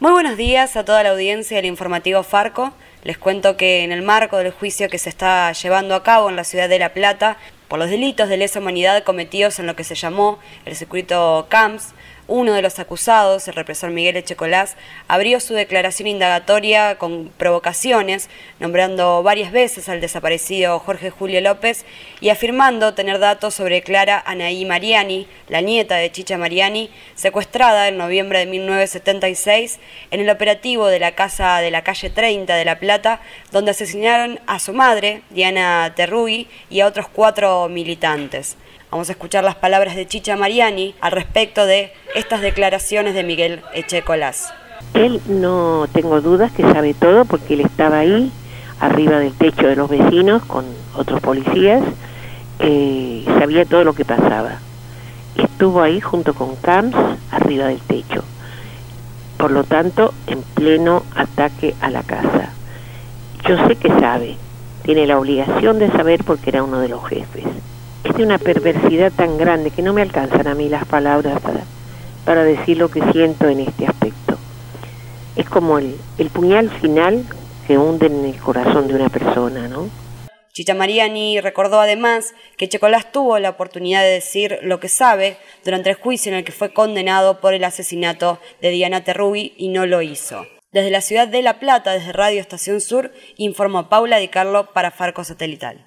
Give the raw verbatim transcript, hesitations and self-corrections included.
Muy buenos días a toda la audiencia del informativo Farco. Les cuento que en el marco del juicio que se está llevando a cabo en la ciudad de La Plata por los delitos de lesa humanidad cometidos en lo que se llamó el circuito Camps, uno de los acusados, el represor Miguel Echecolás, abrió su declaración indagatoria con provocaciones, nombrando varias veces al desaparecido Jorge Julio López y afirmando tener datos sobre Clara Anaí Mariani, la nieta de Chicha Mariani, secuestrada en noviembre de mil novecientos setenta y seis en el operativo de la casa de la calle treinta de La Plata, donde asesinaron a su madre, Diana Terrugui, y a otros cuatro militantes. Vamos a escuchar las palabras de Chicha Mariani al respecto de estas declaraciones de Miguel Echecolás. Él, no tengo dudas que sabe todo porque él estaba ahí, arriba del techo de los vecinos con otros policías, eh, sabía todo lo que pasaba. Estuvo ahí junto con Camps, arriba del techo. Por lo tanto, en pleno ataque a la casa. Yo sé que sabe, tiene la obligación de saber porque era uno de los jefes. Es de una perversidad tan grande que no me alcanzan a mí las palabras para, para decir lo que siento en este aspecto. Es como el, el puñal final que hunde en el corazón de una persona, ¿no? Chicha Mariani recordó además que Echecolás tuvo la oportunidad de decir lo que sabe durante el juicio en el que fue condenado por el asesinato de Diana Terrugui y no lo hizo. Desde la ciudad de La Plata, desde Radio Estación Sur, informó Paula Di Carlo para Farco Satelital.